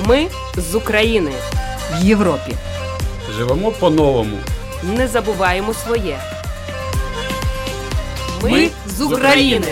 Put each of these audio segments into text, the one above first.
Ми з України. В Європі. Живемо по-новому. Не забуваємо своє. Ми з України.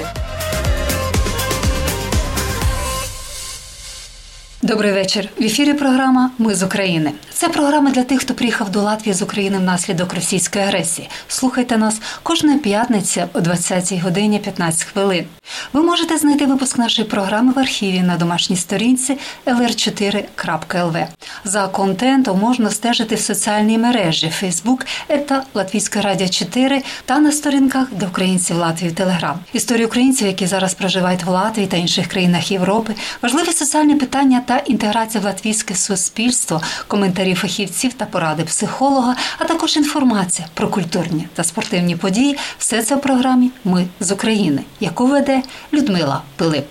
Добрий вечір. В ефірі програма «Ми з України». Це програма для тих, хто приїхав до Латвії з України внаслідок російської агресії. Слухайте нас кожної п'ятниці о 20 годині 15 хвилин. Ви можете знайти випуск нашої програми в архіві на домашній сторінці lr4.lv. За контентом можна стежити в соціальній мережі Facebook Латвійське радіо 4 та на сторінках для українців Латвії Телеграм. Історії українців, які зараз проживають в Латвії та інших країнах Європи, важливі соціальні питання та інтеграція в латвійське суспільство, коментарі фахівців та поради психолога, а також інформація про культурні та спортивні події – все це в програмі «Ми з України», яку веде Людмила Пилип.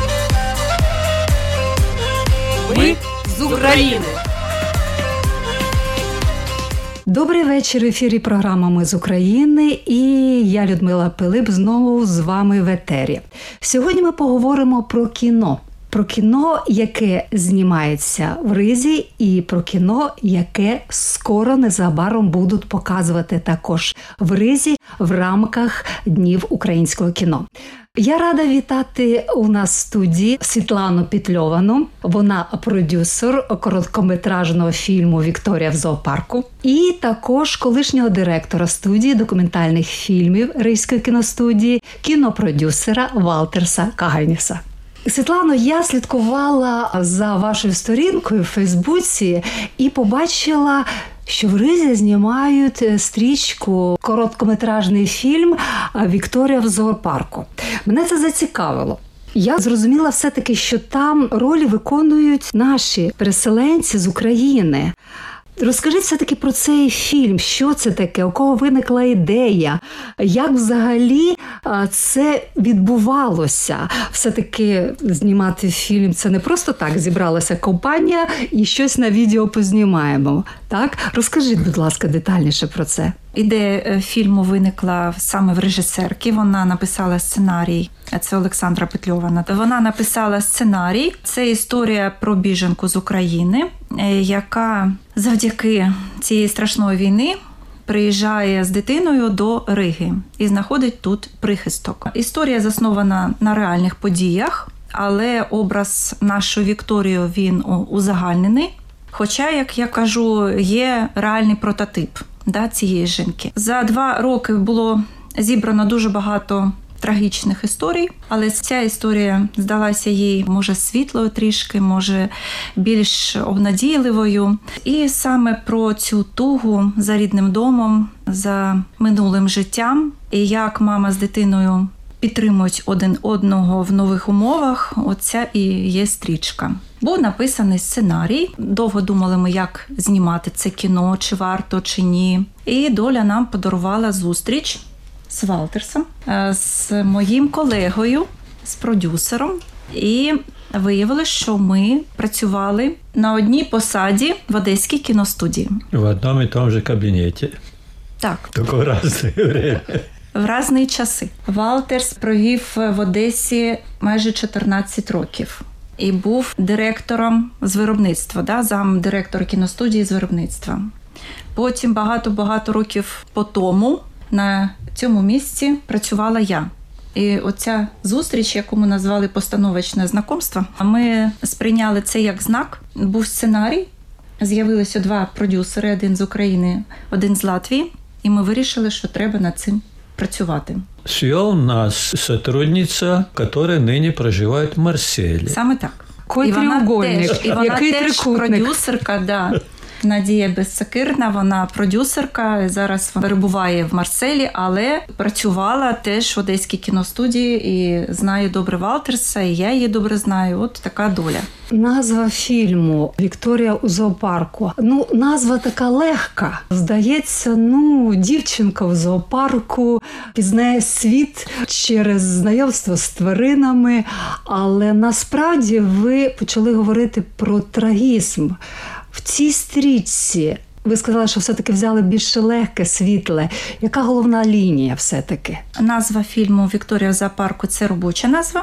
Ми з України. Добрий вечір, в ефірі програма «Ми з України» і я, Людмила Пилип, знову з вами в етері. Сьогодні ми поговоримо про кіно. Про кіно, яке знімається в Ризі, і про кіно, яке скоро, незабаром будуть показувати також в Ризі в рамках Днів українського кіно. Я рада вітати у нас в студії Світлану Петльовану. Вона продюсер короткометражного фільму «Вікторія в зоопарку». І також колишнього директора студії документальних фільмів Ризької кіностудії, кінопродюсера Валтерса Каганіса. Світлано, я слідкувала за вашою сторінкою в Фейсбуці і побачила, що в Ризі знімають стрічку, короткометражний фільм «Вікторія в зоопарку». Мене це зацікавило. Я зрозуміла все-таки, що там ролі виконують наші переселенці з України. Розкажіть все-таки про цей фільм, що це таке, у кого виникла ідея, як взагалі це відбувалося. Все-таки знімати фільм – це не просто так, зібралася компанія і щось на відео познімаємо. Так? Розкажіть, будь ласка, детальніше про це. Ідея фільму виникла саме в режисерки. Вона написала сценарій. Це Олександра Петльована. Вона написала сценарій. Це історія про біженку з України, яка завдяки цієї страшної війни приїжджає з дитиною до Риги і знаходить тут прихисток. Історія заснована на реальних подіях, але образ нашої Вікторії, він узагальнений. Хоча, як я кажу, є реальний прототип цієї жінки. За 2 роки було зібрано дуже багато трагічних історій, але ця історія здалася їй, може, світлою трішки, може, більш обнадійливою. І саме про цю тугу за рідним домом, за минулим життям, і як мама з дитиною підтримують один одного в нових умовах, оця і є стрічка. Був написаний сценарій. Довго думали ми, як знімати це кіно, чи варто, чи ні. І доля нам подарувала зустріч з Валтерсом, з моїм колегою, з продюсером. І виявилося, що ми працювали на одній посаді в Одеській кіностудії. В одному і тому же кабінеті. Так. Тільки в різне время. В різні часи. Валтерс провів в Одесі майже 14 років. І був директором з виробництва, замдиректора кіностудії з виробництва. Потім багато років по тому на цьому місці працювала я. І оця зустріч, яку ми назвали «Постановочне знайомство», ми сприйняли це як знак. Був сценарій, з'явилися 2 продюсери, один з України, один з Латвії, і ми вирішили, що треба над цим працювати. Свел нас сотрудниця, яка нині проживає в Марселі. Саме так. І вона теж продюсерка, Надія Безсакирна, вона продюсерка, зараз перебуває в Марселі, але працювала теж в Одеській кіностудії і знає добре Валтерса, і я її добре знаю. От така доля. Назва фільму «Вікторія у зоопарку». Назва така легка. Здається, дівчинка в зоопарку пізнає світ через знайомство з тваринами, але насправді ви почали говорити про трагізм. В цій стрічці ви сказали, що все-таки взяли більше легке, світле. Яка головна лінія все-таки? Назва фільму «Вікторія в зоопарку» – це робоча назва.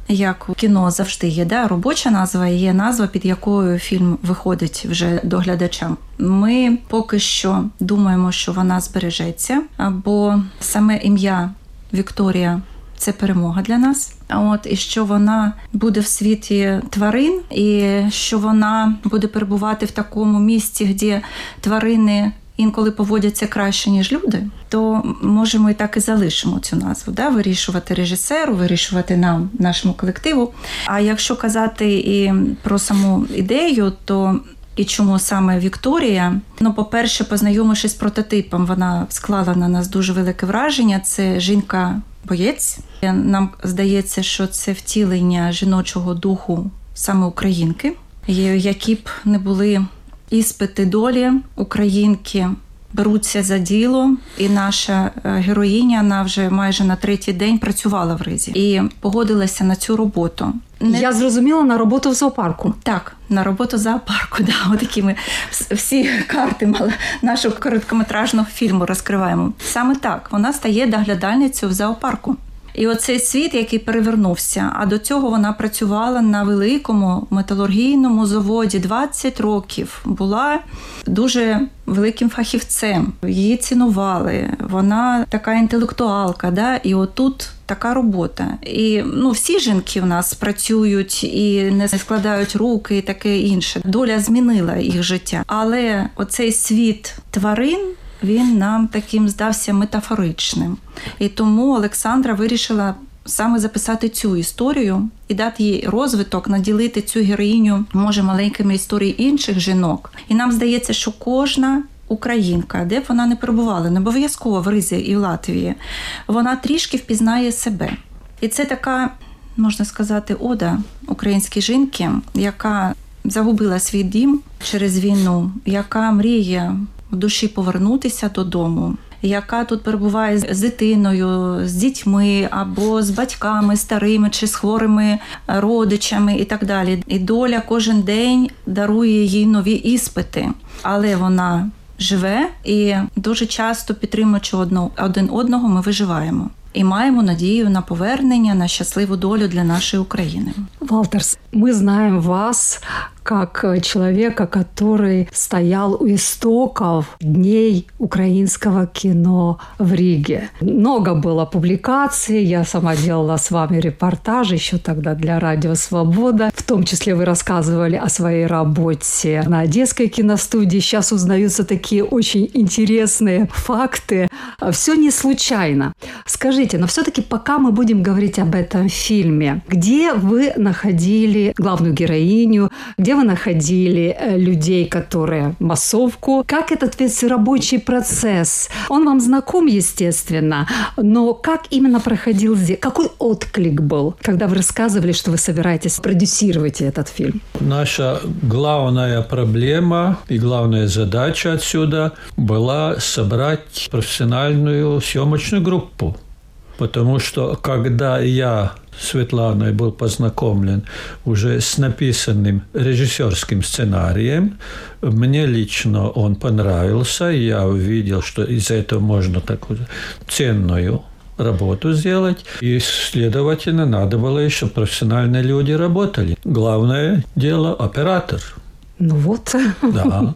як у кіно завжди є, да? Робоча назва і є назва, під якою фільм виходить вже до глядача. Ми поки що думаємо, що вона збережеться, бо саме ім'я Вікторія – це перемога для нас. І що вона буде в світі тварин, і що вона буде перебувати в такому місці, де тварини інколи поводяться краще, ніж люди, то можемо і так і залишимо цю назву. Да? Вирішувати режисеру, вирішувати нам, нашому колективу. А якщо казати і про саму ідею, то і чому саме Вікторія? По-перше, познайомившись з прототипом, вона склала на нас дуже велике враження. Це жінка-боєць. Нам здається, що це втілення жіночого духу саме українки, які б не були іспити долі, українки беруться за діло, і наша героїня, вона вже майже на 3-й день працювала в Ризі і погодилася на цю роботу. Я зрозуміла, на роботу в зоопарку. Так, на роботу в зоопарку, да, отакі ми всі карти нашого короткометражного фільму розкриваємо. Саме так, вона стає доглядальницею в зоопарку. І оцей світ, який перевернувся, а до цього вона працювала на великому металургійному заводі 20 років, була дуже великим фахівцем, її цінували, вона така інтелектуалка, да? І отут така робота. І всі жінки в нас працюють і не складають руки і таке інше. Доля змінила їх життя. Але оцей світ тварин, він нам таким здався метафоричним. І тому Олександра вирішила саме записати цю історію і дати їй розвиток, наділити цю героїню, може, маленькими історіями інших жінок. І нам здається, що кожна українка, де б вона не перебувала, не обов'язково в Ризі і в Латвії, вона трішки впізнає себе. І це така, можна сказати, ода українській жінці, яка загубила свій дім через війну, яка мріє в душі повернутися додому, яка тут перебуває з дитиною, з дітьми або з батьками старими чи з хворими родичами і так далі. І доля кожен день дарує їй нові іспити, але вона живе і дуже часто, підтримуючи один одного, ми виживаємо. І маємо надію на повернення, на щасливу долю для нашей Украины. Валтерс, мы знаем вас как человека, который стоял у истоков Дней украинского кино в Риге. Много было публикаций, я сама делала с вами репортажи еще тогда для Радио Свобода. В том числе вы рассказывали о своей работе на Одесской киностудии. Сейчас узнаются такие очень интересные факты. Все не случайно. Скажите, но все-таки пока мы будем говорить об этом фильме, где вы находили главную героиню, где вы находили людей, которые массовку, как этот весь рабочий процесс? Он вам знаком, естественно, но как именно проходил здесь? Какой отклик был, когда вы рассказывали, что вы собираетесь продюсировать этот фильм? Наша главная проблема и главная задача отсюда была собрать профессиональную съемочную группу. Потому что когда я с Светланой был познакомлен уже с написанным режиссерским сценарием, мне лично он понравился, и я увидел, что из этого можно такую ценную работу сделать, и, следовательно, надо было, чтобы профессиональные люди работали. Главное дело – оператор. Ну вот. Да.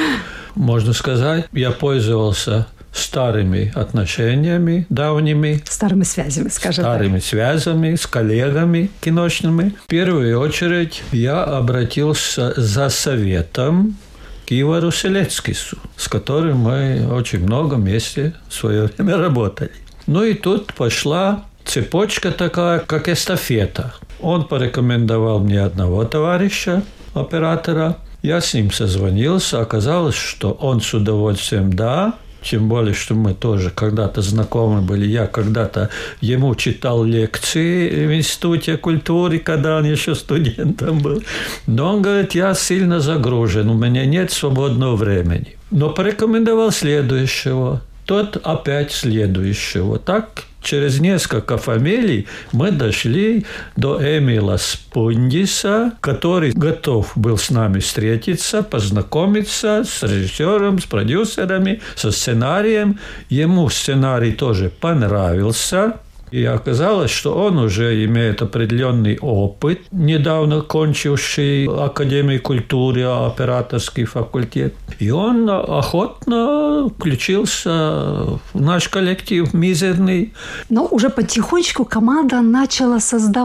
Можно сказать, я пользовался старыми отношениями, давними. Старыми связями, скажем так. Старыми связями с коллегами киношными. В первую очередь я обратился за советом к Ивару Селецкису, с которым мы очень много вместе в свое время работали. Ну и тут пошла цепочка такая, как эстафета. Он порекомендовал мне одного товарища, оператора. Я с ним созвонился. Оказалось, что он с удовольствием «да». Тем более, что мы тоже когда-то знакомы были. Я когда-то ему читал лекции в Институте культуры, когда он еще студентом был. Но он говорит, я сильно загружен, у меня нет свободного времени. Но порекомендовал следующего. Тот опять следующего. Так через несколько фамилий мы дошли до Эмила Спундиса, который готов был с нами встретиться, познакомиться с режиссером, с продюсерами, со сценарием. Ему сценарий тоже понравился. И оказалось, что он уже имеет определенный опыт, недавно кончивший Академию культуры, операторский факультет. И он охотно включился в наш коллектив мизерный. Но уже потихонечку команда начала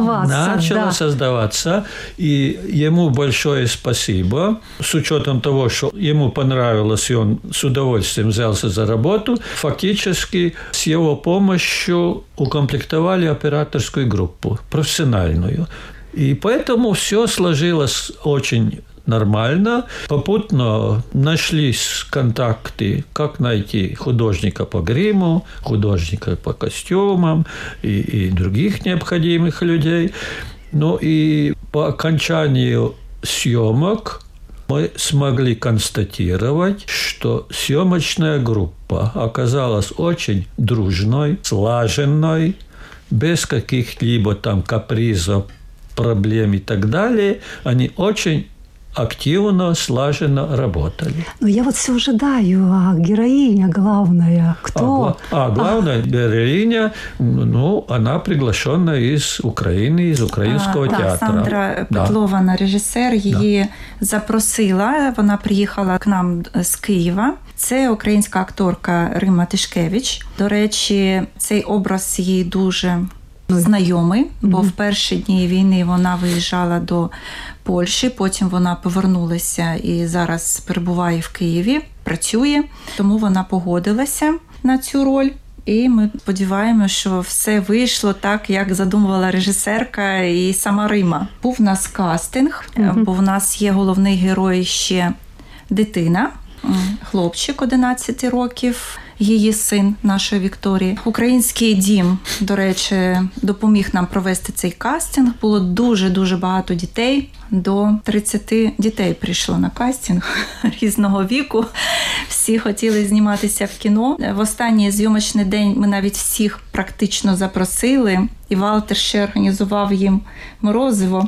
создаваться. И ему большое спасибо. С учетом того, что ему понравилось, и он с удовольствием взялся за работу, фактически с его помощью укомплектовали операторскую группу, профессиональную. И поэтому все сложилось очень нормально. Попутно нашлись контакты, как найти художника по гриму, художника по костюмам и других необходимых людей. Ну и по окончанию съемок мы смогли констатировать, что съемочная группа оказалась очень дружной, слаженной, без каких-либо там капризов, проблем и так далее. Они очень активно, слаженно работали. Ну, я вот все ожидаю, а героиня главная кто? Главная героиня, ну, она приглашенная из Украины, из українського театру. Олександра Петлована, режисер, її запросила, вона приїхала к нам з Києва. Це українська акторка Рима Тишкевич. До речі, цей образ їй дуже знайомий, бо в перші дні війни вона виїжджала до Польщі, потім вона повернулася і зараз перебуває в Києві, працює, тому вона погодилася на цю роль. І ми сподіваємося, що все вийшло так, як задумувала режисерка і сама Рима. Був у нас кастинг, бо в нас є головний герой ще дитина, хлопчик 11 років, її син, нашої Вікторії. Український дім, до речі, допоміг нам провести цей кастинг. Було дуже-дуже багато дітей. До 30 дітей прийшло на кастинг різного віку. Всі хотіли зніматися в кіно. В останній зйомочний день ми навіть всіх практично запросили. І Валтер ще організував їм морозиво.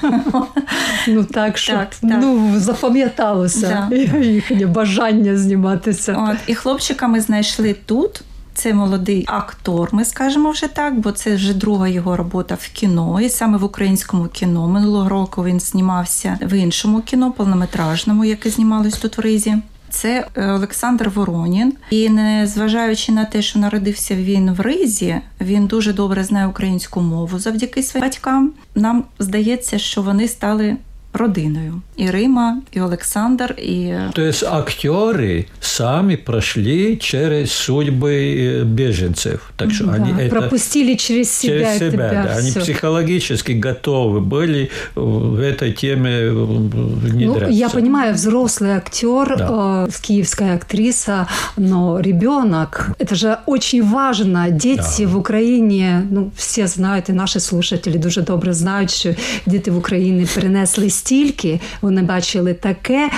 Ну так, щоб запам'яталося їхнє бажання зніматися. І хлопчика ми знайшли тут. Це молодий актор, ми скажемо вже так, бо це вже друга його робота в кіно, і саме в українському кіно. Минулого року він знімався в іншому кіно, повнометражному, яке знімалось тут в Ризі. Це Олександр Воронін. І незважаючи на те, що народився він в Ризі, він дуже добре знає українську мову завдяки своїм батькам. Нам здається, що вони стали родиною. І Рима, і Олександр, і... То есть актеры сами прошли через судьбы беженцев. Так что они пропустили через себя. Они психологически готовы были в этой теме внедряться. Ну, я понимаю, взрослый актер, киевская актриса, но ребенок, это же очень важно. Дети в Україні, ну, всі знають, і наші слушателі дуже добре знають, що діти в Україні перенесли стільки, вони бачили таке,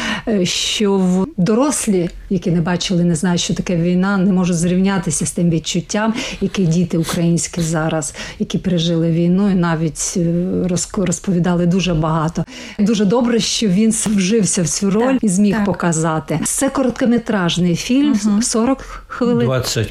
що дорослі, які не бачили, не знають, що таке війна, не можуть зрівнятися з тим відчуттям, які діти українські зараз, які пережили війну і навіть розповідали дуже багато. Дуже добре, що він вжився в цю роль і зміг показати. Це короткометражний фільм, 40 хвилин?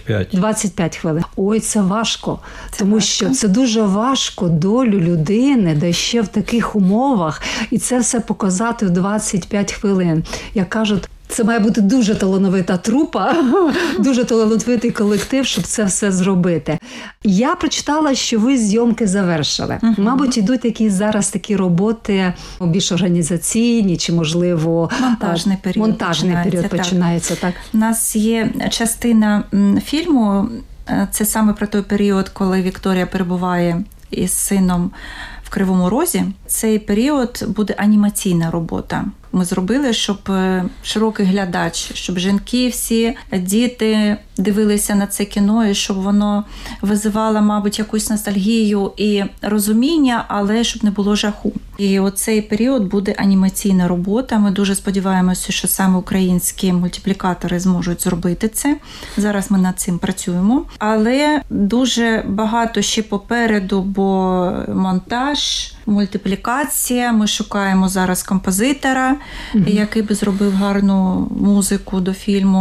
25 хвилин. Ой, це важко, тому що це дуже важко долю людини, де ще в таких умовах, і це все показати в 25 хвилин. Як кажуть, це має бути дуже талановита трупа, дуже талановитий колектив, щоб це все зробити. Я прочитала, що ви зйомки завершили. Мабуть, йдуть якісь зараз такі роботи більш організаційні, чи, можливо, монтажний період починається. Так. У нас є частина фільму, це саме про той період, коли Вікторія перебуває із сином в Кривому Розі. Цей період буде анімаційна робота. Ми зробили, щоб широкий глядач, щоб жінки всі, діти дивилися на це кіно, і щоб воно визивало, мабуть, якусь ностальгію і розуміння, але щоб не було жаху. І оцей період буде анімаційна робота. Ми дуже сподіваємося, що саме українські мультиплікатори зможуть зробити це. Зараз ми над цим працюємо. Але дуже багато ще попереду, бо монтаж, мультиплікація. Ми шукаємо зараз композитора, який би зробив гарну музику до фільму.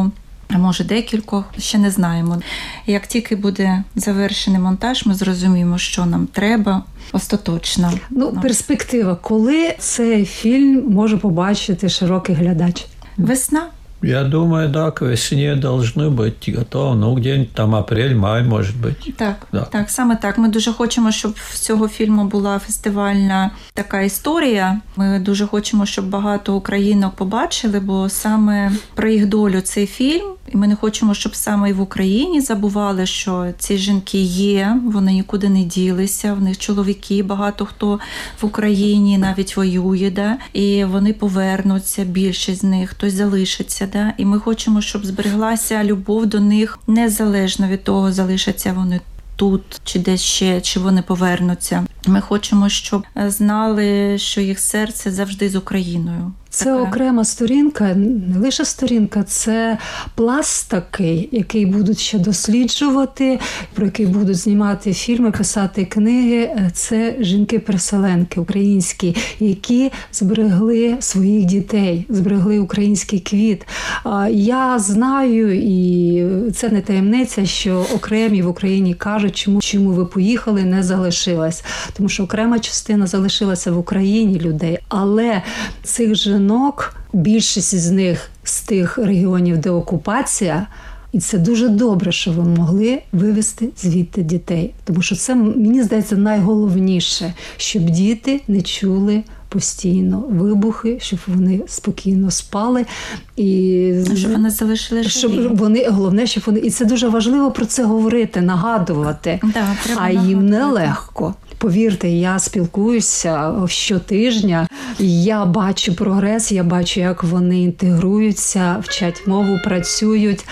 а може декількох, ще не знаємо. Як тільки буде завершений монтаж, ми зрозуміємо, що нам треба остаточно. Перспектива, коли цей фільм може побачити широкий глядач? Весна. Я думаю, да, к весне должны быть готовы, где-нибудь там апрель-май, может быть. Так, саме так. Ми дуже хочемо, щоб в цього фільму була фестивальна така історія. Ми дуже хочемо, щоб багато українок побачили, бо саме про їх долю цей фільм. І ми не хочемо, щоб саме і в Україні забували, що ці жінки є, вони нікуди не ділися, в них чоловіки, багато хто в Україні навіть воює, да? І вони повернуться, більшість з них, хтось залишиться. Да? І ми хочемо, щоб збереглася любов до них, незалежно від того, залишаться вони тут, чи десь ще, чи вони повернуться. Ми хочемо, щоб знали, що їх серце завжди з Україною. Це окрема сторінка, не лише сторінка, це пласт такий, який будуть ще досліджувати, про який будуть знімати фільми, писати книги. Це жінки-переселенки українські, які зберегли своїх дітей, зберегли український квіт. Я знаю, і це не таємниця, що окремі в Україні кажуть, чому ви поїхали, не залишилась. Тому що окрема частина залишилася в Україні людей, але цих жінок, більшість з них з тих регіонів, де окупація, і це дуже добре, що ви могли вивезти звідти дітей. Тому що це, мені здається, найголовніше, щоб діти не чули постійно вибухи, щоб вони спокійно спали. І щоб вони залишили живі. Головне, щоб вони... І це дуже важливо про це говорити, нагадувати. А їм нелегко. Повірте, я спілкуюся щотижня, я бачу прогрес, я бачу, як вони інтегруються, вчать мову, працюють,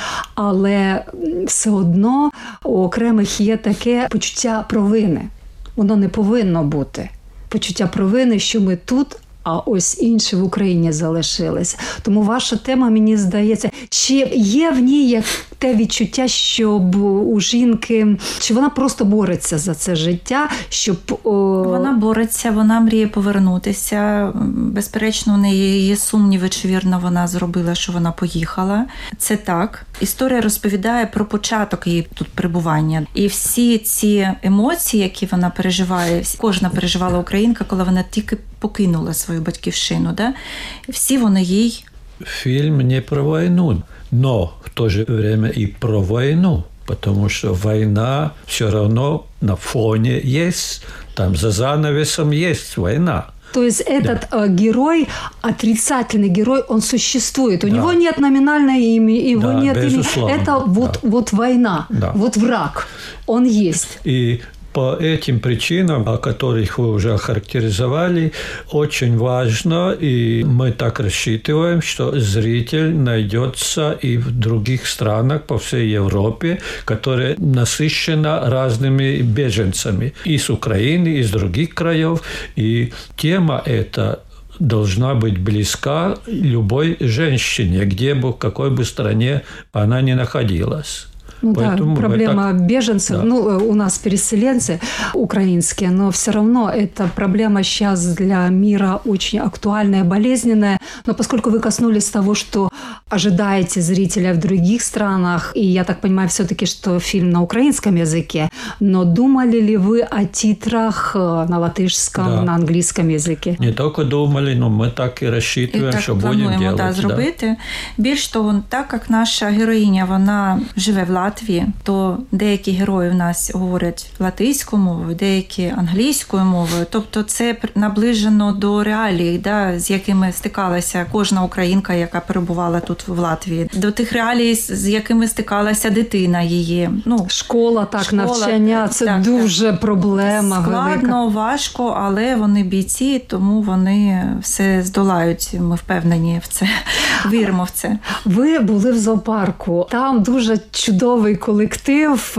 але все одно у окремих є таке почуття провини. Воно не повинно бути. Почуття провини, що ми тут, а ось інші в Україні залишились. Тому ваша тема, мені здається, чи є в ній як те відчуття, щоб у жінки, чи вона просто бореться за це життя, щоб... Вона бореться, вона мріє повернутися. Безперечно, у неї є сумніви, чи вірно вона зробила, що вона поїхала. Це так. Історія розповідає про початок її тут перебування. І всі ці емоції, які вона переживає, кожна переживала українка, коли вона тільки покинула свою батьківщину. Да? Всі вони їй... Фильм не про войну, но в то же время и про войну, потому что война все равно на фоне есть, там за занавесом есть война. То есть этот герой, отрицательный герой, он существует. У него нет номинального имени, его нет имени. Это вот война, вот враг, он есть. И по этим причинам, о которых вы уже охарактеризовали, очень важно, и мы так рассчитываем, что зритель найдется и в других странах по всей Европе, которая насыщена разными беженцами и с Украины, и с других краев. И тема эта должна быть близка любой женщине, где бы, в какой бы стране она ни находилась. Поэтому проблема беженцев, у нас переселенцы украинские, но все равно эта проблема сейчас для мира очень актуальная, болезненная. Но поскольку вы коснулись того, что ожидаете зрителя в других странах, и я так понимаю все-таки, что фильм на украинском языке, но думали ли вы о титрах на латышском, на английском языке? Не только думали, но мы так и рассчитываем, що будемо делать. Зробити. Більш того, так як наша героїня, вона живе в Латвії, то деякі герої в нас говорять латиською мовою, деякі англійською мовою. Тобто це наближено до реалій, з якими стикалася кожна українка, яка перебувала тут в Латвії. До тих реалій, з якими стикалася дитина її. Школа, навчання, це дуже проблема. Складно, велика. важко, але вони бійці, тому вони все здолають. Ми впевнені в це, віримо в це. Ви були в зоопарку. Там дуже чудовий колектив.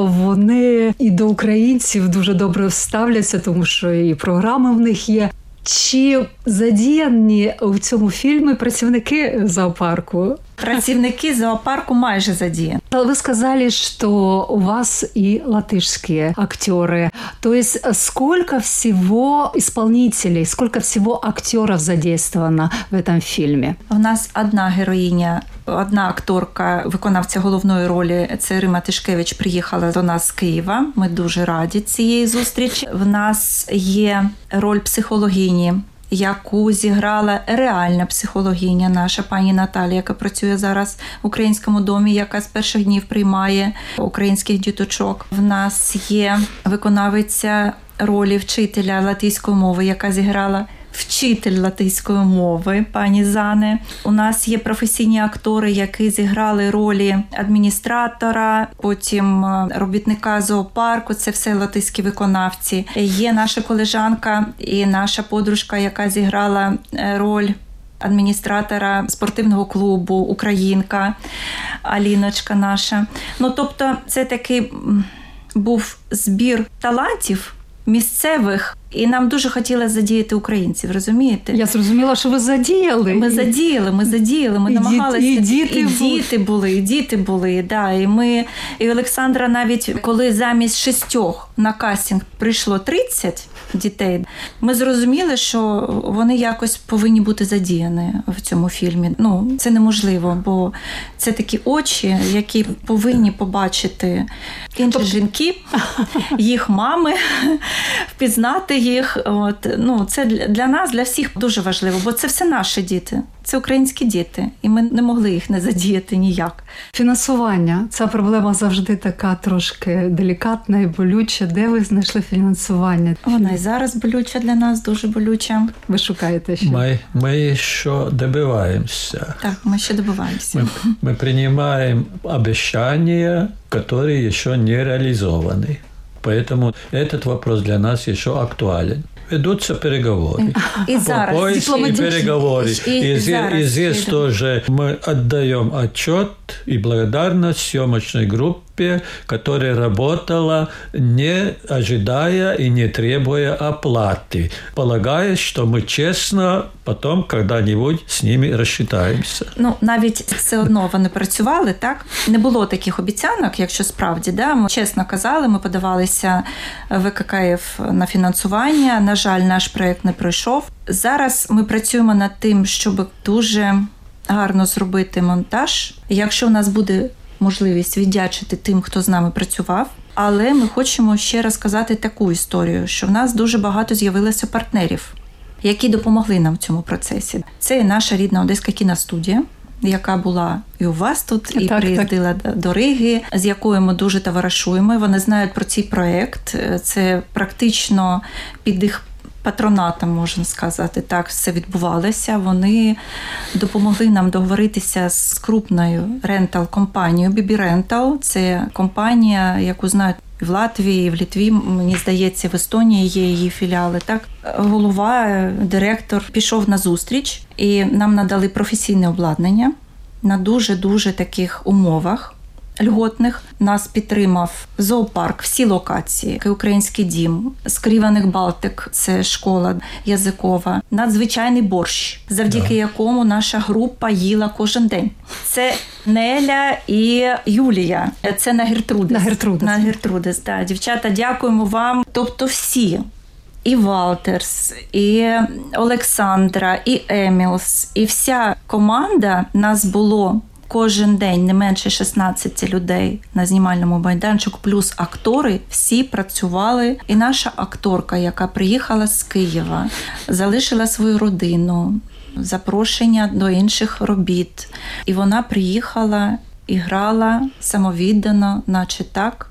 Вони і до українців дуже добре ставляться, тому що і програми в них є. Чи задіяні в цьому фільмі працівники зоопарку? Працівники зоопарку майже задіяні. Вы сказали, что у вас и латышские актеры. То есть сколько всего исполнителей, сколько всего актеров задействовано в этом фильме? У нас одна героїня, одна акторка, виконавця головної ролі, це Рима Тишкевич, приїхала до нас з Києва. Ми дуже раді цієї зустрічі. В нас є роль психологині, яку зіграла реальна психологиня, наша пані Наталія, яка працює зараз в Українському домі, яка з перших днів приймає українських діточок. В нас є виконавиця ролі вчителя латиської мови, яка зіграла вчитель латиської мови, пані Зане. У нас є професійні актори, які зіграли ролі адміністратора, потім робітника зоопарку, це все латиські виконавці. Є наша колежанка і наша подружка, яка зіграла роль адміністратора спортивного клубу, українка, Аліночка наша. Тобто це такий був збір талантів місцевих, і нам дуже хотілося задіяти українців, розумієте? Я зрозуміла, що ви задіяли. Ми задіяли, ми намагалися. І діти були, да. І Олександра навіть, коли замість 6 на кастинг прийшло 30 дітей, ми зрозуміли, що вони якось повинні бути задіяні в цьому фільмі. Це неможливо, бо це такі очі, які повинні побачити інші жінки, їх мами, впізнати їх. Це для нас, для всіх дуже важливо, бо це все наші діти, це українські діти, і ми не могли їх не задіяти ніяк. Фінансування. Ця проблема завжди така трошки делікатна і болюча. Де ви знайшли фінансування? Вона і зараз болюча для нас, дуже болюча. Ви шукаєте ще? Мы еще добиваемся. Так, мы еще добиваемся. Мы принимаем обещания, которые еще не реализованы. Поэтому этот вопрос для нас еще актуален. Ведутся переговоры. И зараз. И переговоры. И здесь тоже мы отдаем отчет и благодарность съемочной группе, которая работала, не ожидая и не требуя оплаты, полагаясь, что мы честно потом когда-нибудь з ними розчитаємося. Навіть все одно вони працювали, так? Не було таких обіцянок, якщо справді, да? Ми чесно казали, ми подавалися в ВККФ на фінансування. На жаль, наш проєкт не пройшов. Зараз ми працюємо над тим, щоб дуже гарно зробити монтаж. Якщо у нас буде можливість віддячити тим, хто з нами працював. Але ми хочемо ще розказати таку історію, що в нас дуже багато з'явилося партнерів, які допомогли нам в цьому процесі. Це наша рідна Одеська кіностудія, яка була і у вас тут, і приїздила до Риги, з якою ми дуже товаришуємо. Вони знають про цей проєкт. Це практично під їх патронатом, можна сказати, так все відбувалося. Вони допомогли нам договоритися з крупною рентал-компанією BB Rental. Це компанія, яку знають в Латвії, в Литві, мені здається, в Естонії є її філіали. Так, голова, директор пішов на зустріч, і нам надали професійне обладнання на дуже-дуже таких умовах льготних. Нас підтримав зоопарк, всі локації, Український дім, Скріваних Балтик, це школа язикова, надзвичайний борщ, завдяки якому наша група їла кожен день. Це Неля і Юлія, це на Гертрудес. Так. Дівчата, дякуємо вам. Тобто всі. І Валтерс, і Олександра, і Емілс, і вся команда, нас було кожен день не менше 16 людей на знімальному майданчику, плюс актори, всі працювали. І наша акторка, яка приїхала з Києва, залишила свою родину, запрошення до інших робіт. І вона приїхала і грала самовіддано, наче так,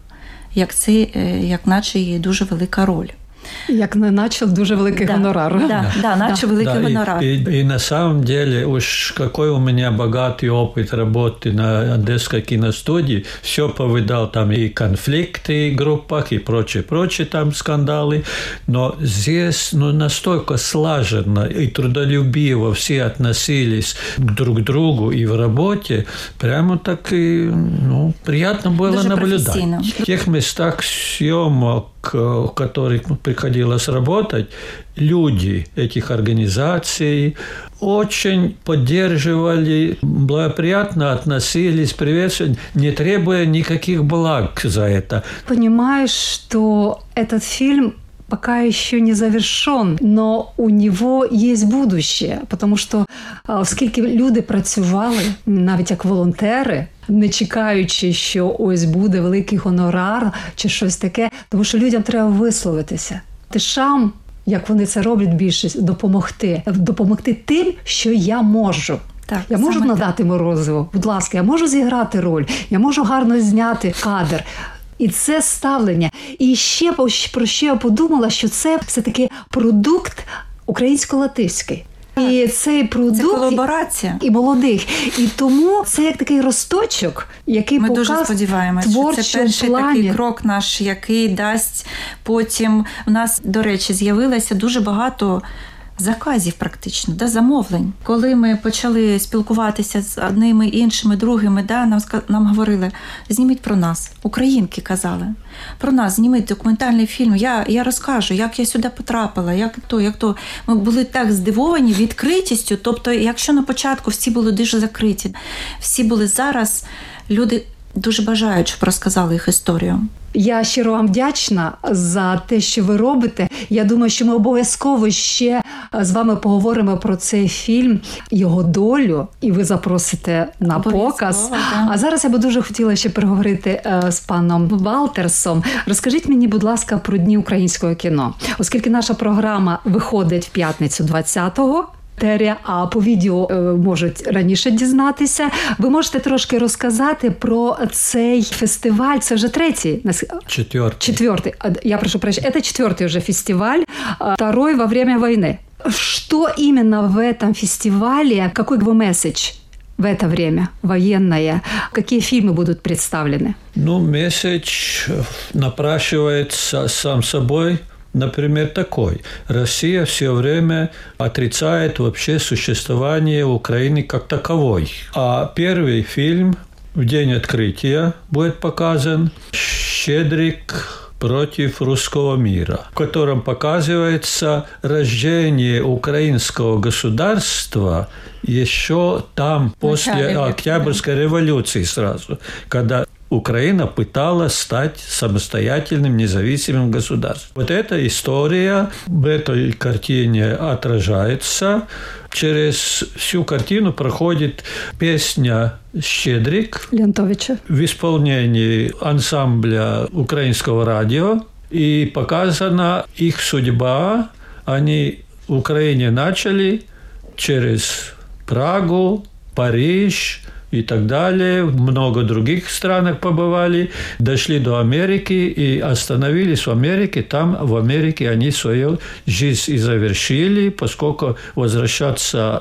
як наче її дуже велика роль. Як не наче дуже великий гонорар. Наче великий гонорар. И на самом деле, уж какой у меня богатый опыт работы на Одесской киностудии, все повидал там и конфликты в группах, и прочее там скандалы. Но здесь настолько слаженно и трудолюбиво все относились друг к другу и в работе, прямо так и приятно было дуже наблюдать. В тех местах съемок, у которых приходилось работать, люди этих организаций очень поддерживали, благоприятно относились, приветствовали, не требуя никаких благ за это. Понимаешь, что этот фильм пока еще не завершен, но у него є будущее, тому що оскільки люди працювали навіть як волонтери, не чекаючи, що ось буде великий гонорар чи щось таке, тому що людям треба висловитися. Тишам, як вони це роблять більшість, допомогти тим, що я можу. Так, я можу надати морозиво, будь ласка, я можу зіграти роль, я можу гарно зняти кадр. І це ставлення. І ще про що я подумала, що це все-таки продукт українсько-латиський. І цей продукт... Це колаборація. І молодих. І тому це як такий росточок, який ми дуже сподіваємося, що це перший такий крок наш, який дасть потім... У нас, до речі, з'явилося дуже багато заказів практично, замовлень. Коли ми почали спілкуватися з одними, іншими, другими, нам говорили, зніміть про нас. Українки казали. Про нас зніміть документальний фільм. Я розкажу, як я сюди потрапила, як то. Ми були так здивовані відкритістю. Тобто, якщо на початку всі були дуже закриті, всі були зараз, люди дуже бажають, щоб розказали їх історію. Я щиро вам вдячна за те, що ви робите. Я думаю, що ми обов'язково ще з вами поговоримо про цей фільм, його долю, і ви запросите на показ. Да. А зараз я би дуже хотіла ще переговорити з паном Валтерсом. Розкажіть мені, будь ласка, про Дні українського кіно. Оскільки наша програма виходить в п'ятницю 20-го, а по відео можуть раніше дізнатися. Ви можете трошки розказати про цей фестиваль. Це вже третій? Четвертый. Я прошу прощения. Это четвертый уже фестиваль. Второй во время войны. Что именно в этом фестивале, какой месседж в это время военное? Какие фильмы будут представлены? Месседж напрашивается сам собой. Например, такой. Россия все время отрицает вообще существование Украины как таковой. А первый фильм в день открытия будет показан «Щедрик против русского мира», в котором показывается рождение украинского государства еще там, после Октябрьской революции сразу, когда Украина пыталась стать самостоятельным, независимым государством. Вот эта история в этой картине отражается. Через всю картину проходит песня «Щедрик» Лентовича в исполнении ансамбля украинского радио. И показана их судьба. Они в Украине начали через Прагу, Париж и так далее. В много других странах побывали. Дошли до Америки и остановились в Америке. Там, в Америке, они свою жизнь и завершили, поскольку возвращаться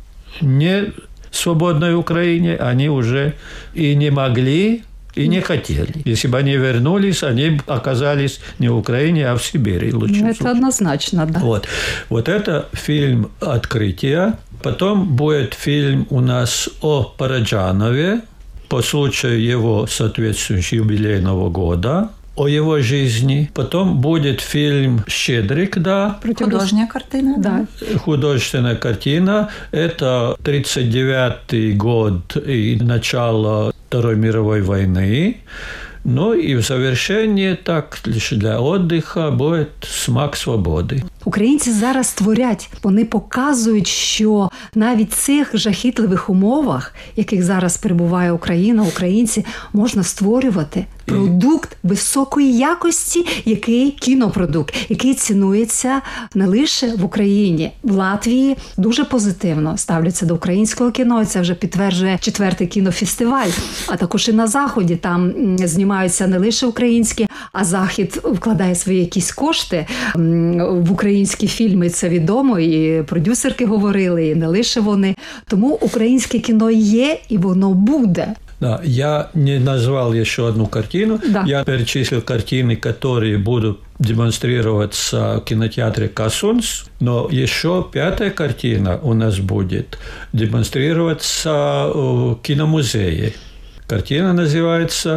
не в свободной Украине они уже и не могли, и не хотели. Если бы они вернулись, они оказались не в Украине, а в Сибири. Это однозначно, да. Вот это фильм «Открытие». Потом будет фильм у нас о Параджанове по случаю его соответствующего юбилейного года, о его жизни. Потом будет фильм «Щедрик», да. Художественная картина. Да. Художественная картина. Это 1939 год и начало Второй мировой войны. Ну и в завершении, так, лише для отдыха, будет «Смак свободи». Українці зараз творять, вони показують, що навіть в цих жахітливих умовах, в яких зараз перебуває Україна, українці, можна створювати продукт високої якості, який кінопродукт, який цінується не лише в Україні. В Латвії дуже позитивно ставляться до українського кіно, це вже підтверджує 4-й кінофестиваль, а також і на Заході там знімаються не лише українські, а Захід вкладає свої якісь кошти в українські фільми, це відомо, і продюсерки говорили, і не лише вони. Тому українське кіно є, і воно буде. Да, я не назвал еще одну картину. Да. Я перечислил картины, которые будут демонстрироваться в кинотеатре «Касунс», но еще 5-я картина у нас будет демонстрироваться в киномузее. Картина называется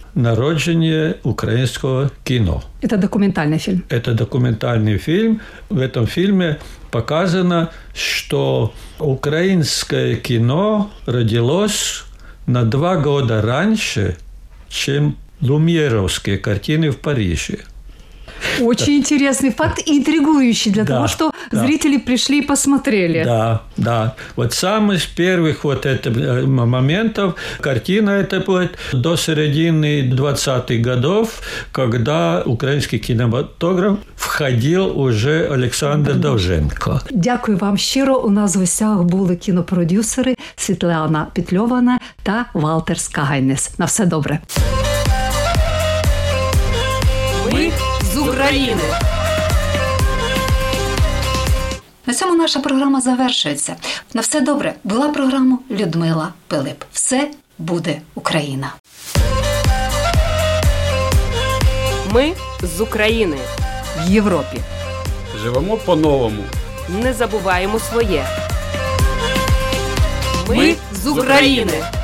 народження українського кіно. Это документальный фильм. Это документальный фильм. В этом фильме показано, что украинское кино родилось на 2 года раньше, чем люмьеровские картины в Париже. Очень интересный факт, интригующий для того, что зрители пришли и посмотрели. Да. Вот самый из первых вот этих моментов картина это будет до середины 20-х годов, когда украинский кинематограф входил уже Олександр Довженко. Дякую вам щиро. У нас в гостях були кінопродюсери Світлана Петльована та Валтер Скагайнес. На все добре. Ми з України. На цьому наша програма завершується. На все добре. Була програма Людмила Пилип. Все буде Україна. Ми з України. В Європі. Живемо по-новому. Не забуваємо своє. Ми з України.